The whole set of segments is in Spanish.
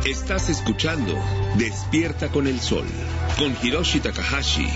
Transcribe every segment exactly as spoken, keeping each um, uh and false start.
Estás escuchando Despierta con el Sol, con Hiroshi Takahashi.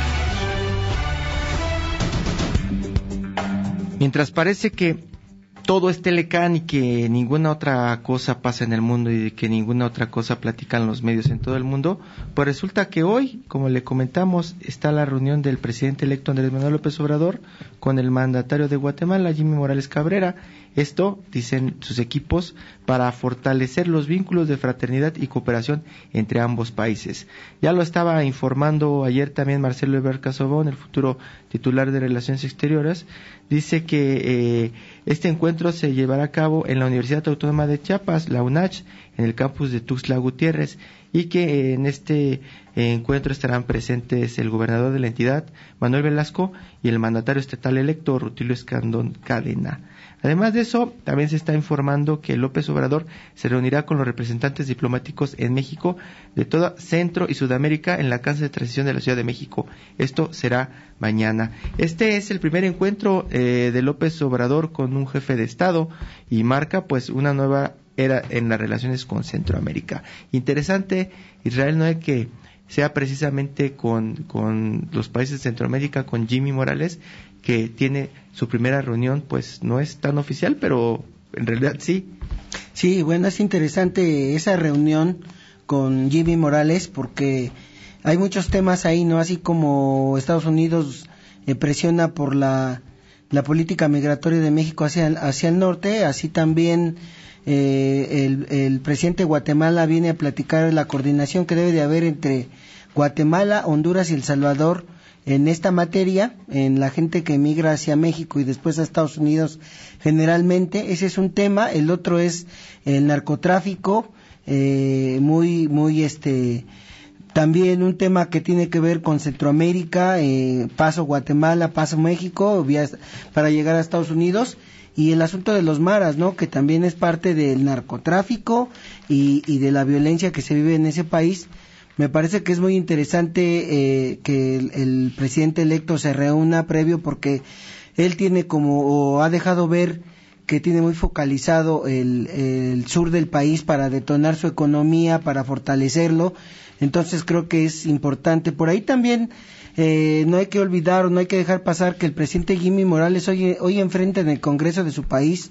Mientras parece que todo es Telecán y que ninguna otra cosa pasa en el mundo y que ninguna otra cosa platican los medios en todo el mundo, pues resulta que hoy, como le comentamos, está la reunión del presidente electo Andrés Manuel López Obrador con el mandatario de Guatemala, Jimmy Morales Cabrera. Esto, dicen sus equipos, para fortalecer los vínculos de fraternidad y cooperación entre ambos países. Ya lo estaba informando ayer también Marcelo Ebrard Casobón, el futuro titular de Relaciones Exteriores. Dice que eh, este encuentro se llevará a cabo en la Universidad Autónoma de Chiapas, la UNACH, en el campus de Tuxtla Gutiérrez, y que eh, en este eh, encuentro estarán presentes el gobernador de la entidad, Manuel Velasco, y el mandatario estatal electo, Rutilio Escandón Cadena. Además de eso, también se está informando que López Obrador se reunirá con los representantes diplomáticos en México de toda Centro y Sudamérica en la Casa de Transición de la Ciudad de México. Esto será mañana. Este es el primer encuentro eh, de López Obrador con un jefe de Estado y marca pues una nueva era en las relaciones con Centroamérica. Interesante, Israel, no es que sea precisamente con, con los países de Centroamérica, con Jimmy Morales, que tiene su primera reunión, pues no es tan oficial, pero en realidad sí. Sí, bueno, es interesante esa reunión con Jimmy Morales porque hay muchos temas ahí, ¿no? Así como Estados Unidos eh, presiona por la, la política migratoria de México hacia, hacia el norte, así también eh, el, el presidente de Guatemala viene a platicar la coordinación que debe de haber entre Guatemala, Honduras y El Salvador en esta materia, en la gente que emigra hacia México y después a Estados Unidos generalmente. Ese es un tema. El otro es el narcotráfico, eh, muy, muy este, también un tema que tiene que ver con Centroamérica, eh, paso Guatemala, paso México, vía, para llegar a Estados Unidos. Y el asunto de los maras, ¿no? Que también es parte del narcotráfico y, y de la violencia que se vive en ese país. Me parece que es muy interesante eh, que el, el presidente electo se reúna previo porque él tiene como, o ha dejado ver que tiene muy focalizado el, el sur del país para detonar su economía, para fortalecerlo. Entonces creo que es importante. Por ahí también eh, no hay que olvidar o no hay que dejar pasar que el presidente Jimmy Morales hoy, hoy enfrenta en el Congreso de su país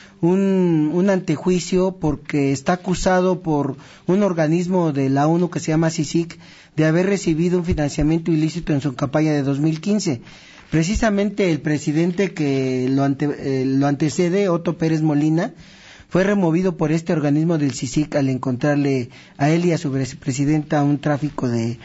Un, un antejuicio porque está acusado por un organismo de la ONU que se llama CICIG de haber recibido un financiamiento ilícito en su campaña de dos mil quince. Precisamente el presidente que lo, ante, eh, lo antecede, Otto Pérez Molina, fue removido por este organismo del CICIG al encontrarle a él y a su presidenta un tráfico de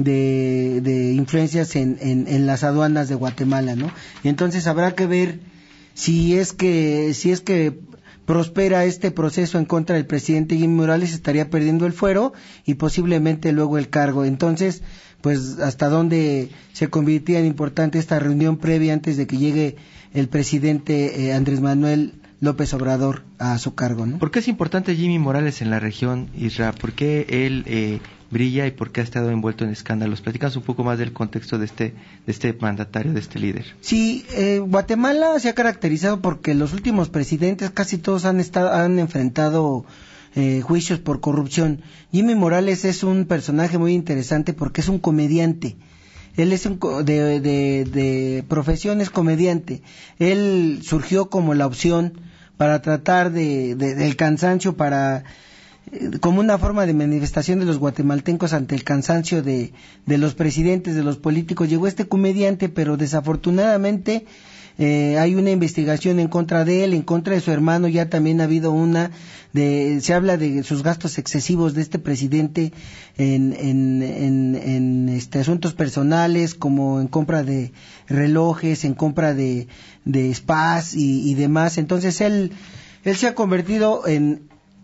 de, de influencias en, en, en las aduanas de Guatemala, ¿no? Y entonces habrá que ver si es que si es que prospera este proceso en contra del presidente Jimmy Morales, estaría perdiendo el fuero y posiblemente luego el cargo. Entonces, pues hasta dónde se convertía en importante esta reunión previa antes de que llegue el presidente eh, Andrés Manuel López Obrador a su cargo, ¿no? ¿Por qué es importante Jimmy Morales en la región, Isra? ¿Por qué él eh, brilla y por qué ha estado envuelto en escándalos? Platícanos un poco más del contexto de este de este mandatario, de este líder. Sí, eh, Guatemala se ha caracterizado porque los últimos presidentes casi todos han estado han enfrentado eh, juicios por corrupción. Jimmy Morales es un personaje muy interesante porque es un comediante. Él es un, de, de, de profesión es comediante. Él surgió como la opción para tratar de, de del cansancio, para eh, como una forma de manifestación de los guatemaltecos ante el cansancio de, de los presidentes, de los políticos. Llegó este comediante, pero desafortunadamente eh, hay una investigación en contra de él, en contra de su hermano. Ya también ha habido una de, se habla de sus gastos excesivos de este presidente en, en, en, en este, asuntos personales, como en compra de relojes, en compra de, de spas y, y demás. Entonces él, él se ha convertido en,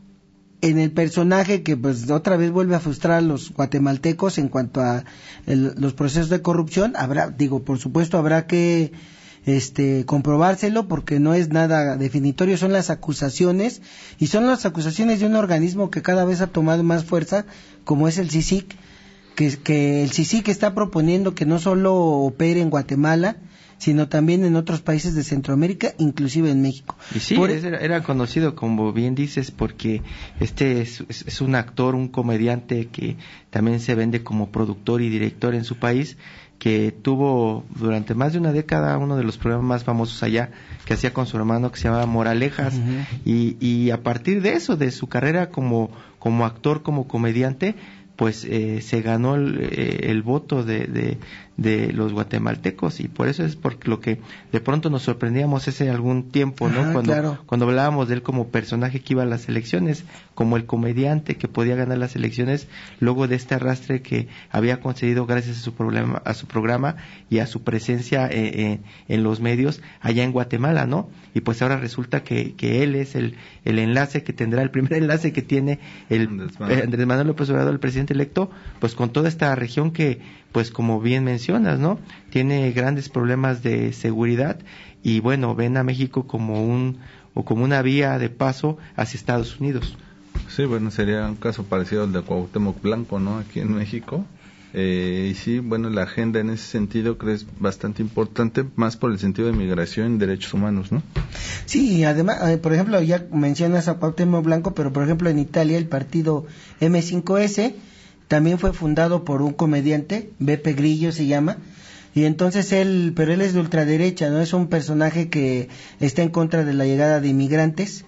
en el personaje que pues otra vez vuelve a frustrar a los guatemaltecos en cuanto a el, los procesos de corrupción. Habrá, digo, por supuesto habrá que este comprobárselo porque no es nada definitorio, son las acusaciones y son las acusaciones de un organismo que cada vez ha tomado más fuerza, como es el CICIG, que, que el CICIG está proponiendo que no solo opere en Guatemala, sino también en otros países de Centroamérica, inclusive en México. Y sí, Por... era, era conocido, como bien dices, porque este es, es, es un actor, un comediante que también se vende como productor y director en su país, que tuvo durante más de una década uno de los programas más famosos allá, que hacía con su hermano, que se llamaba Moralejas, uh-huh. y, y a partir de eso, de su carrera como, como actor, como comediante, pues eh, se ganó el, eh, el voto de, de, de los guatemaltecos, y por eso es por lo que de pronto nos sorprendíamos hace algún tiempo, ¿no? Ajá, cuando, claro. cuando hablábamos de él como personaje que iba a las elecciones, como el comediante que podía ganar las elecciones, luego de este arrastre que había conseguido gracias a su problema, a su programa y a su presencia eh, eh, en los medios allá en Guatemala, ¿no? Y pues ahora resulta que, que él es el, el enlace que tendrá, el primer enlace que tiene el eh, Andrés Manuel López Obrador, el presidente electo, pues con toda esta región que, pues como bien mencionas, ¿no? Tiene grandes problemas de seguridad, y bueno, ven a México como un, o como una vía de paso hacia Estados Unidos. Sí, bueno, sería un caso parecido al de Cuauhtémoc Blanco, ¿no? Aquí en México. Eh, y sí, bueno, la agenda en ese sentido creo es bastante importante, más por el sentido de migración y derechos humanos, ¿no? Sí, y además, eh, por ejemplo, ya mencionas a Cuauhtémoc Blanco, pero por ejemplo en Italia el partido eme cinco ese también fue fundado por un comediante, Beppe Grillo se llama, y entonces él, pero él es de ultraderecha, ¿no? Es un personaje que está en contra de la llegada de inmigrantes.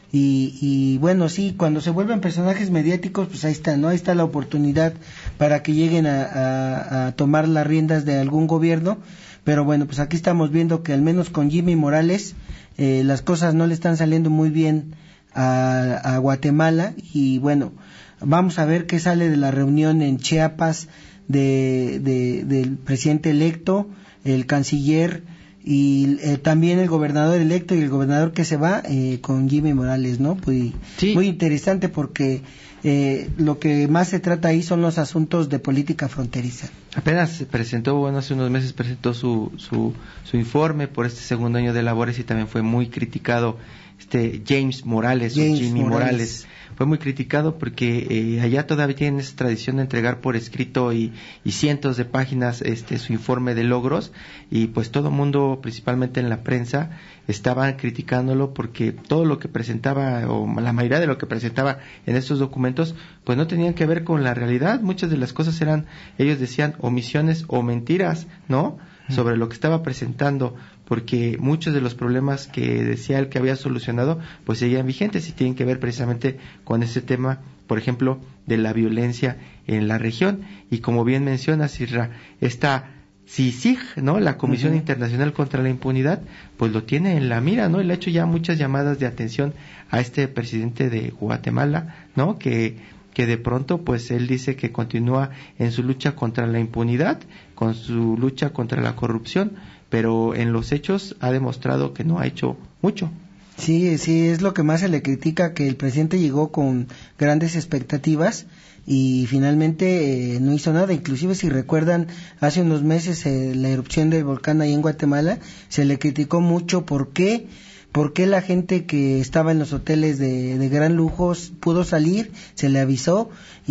Y, y bueno, sí, cuando se vuelven personajes mediáticos, pues ahí está, ¿no? Ahí está la oportunidad para que lleguen a, a, a tomar las riendas de algún gobierno. Pero bueno, pues aquí estamos viendo que al menos con Jimmy Morales eh, las cosas no le están saliendo muy bien a, a Guatemala. Y bueno, vamos a ver qué sale de la reunión en Chiapas de, de, del presidente electo, el canciller y eh, también el gobernador electo y el gobernador que se va eh, con Jimmy Morales, ¿no? Pues, sí. Muy interesante porque eh, lo que más se trata ahí son los asuntos de política fronteriza. Apenas se presentó, bueno, hace unos meses presentó su, su, su informe por este segundo año de labores, y también fue muy criticado este James Morales, James o Jimmy Morales. Morales. Fue muy criticado porque eh, allá todavía tienen esa tradición de entregar por escrito y, y cientos de páginas este su informe de logros, y pues todo el mundo, principalmente en la prensa, estaban criticándolo porque todo lo que presentaba, o la mayoría de lo que presentaba en estos documentos, pues no tenían que ver con la realidad. Muchas de las cosas eran, ellos decían, omisiones o mentiras, ¿no? Sobre lo que estaba presentando, porque muchos de los problemas que decía él que había solucionado pues seguían vigentes y tienen que ver precisamente con ese tema, por ejemplo, de la violencia en la región. Y como bien mencionas, Isra, esta C I C I G, ¿no? La Comisión uh-huh. Internacional contra la Impunidad, pues lo tiene en la mira, ¿no? Y le ha hecho ya muchas llamadas de atención a este presidente de Guatemala, ¿no? Que que de pronto pues él dice que continúa en su lucha contra la impunidad, con su lucha contra la corrupción, pero en los hechos ha demostrado que no ha hecho mucho. Sí, sí, es lo que más se le critica, que el presidente llegó con grandes expectativas y finalmente eh, no hizo nada. Inclusive, si recuerdan, hace unos meses eh, la erupción del volcán ahí en Guatemala, se le criticó mucho por qué ¿Por qué la gente que estaba en los hoteles de, de gran lujo pudo salir? Se le avisó,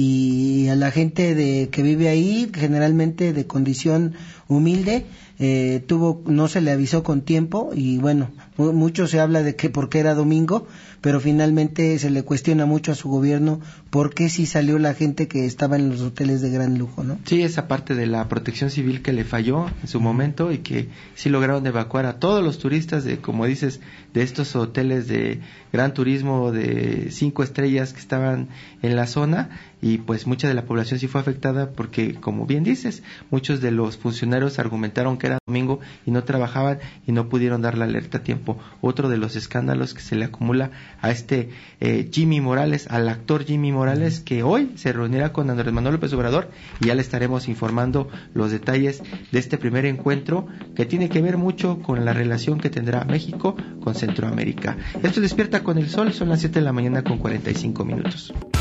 y a la gente de que vive ahí, generalmente de condición humilde, eh, tuvo no se le avisó con tiempo, y bueno, mucho se habla de que porque era domingo, pero finalmente se le cuestiona mucho a su gobierno por qué sí salió la gente que estaba en los hoteles de gran lujo, ¿no? Sí, esa parte de la protección civil que le falló en su momento, y que sí lograron evacuar a todos los turistas de, como dices, de estos hoteles de gran turismo de cinco estrellas que estaban en la zona, y pues mucha de la población sí fue afectada porque, como bien dices, muchos de los funcionarios argumentaron que era domingo y no trabajaban y no pudieron dar la alerta a tiempo. Otro de los escándalos que se le acumula a este eh, Jimmy Morales, al actor Jimmy Morales, que hoy se reunirá con Andrés Manuel López Obrador, y ya le estaremos informando los detalles de este primer encuentro que tiene que ver mucho con la relación que tendrá México con Centroamérica. Esto Despierta con el Sol, son las siete de la mañana con cuarenta y cinco minutos.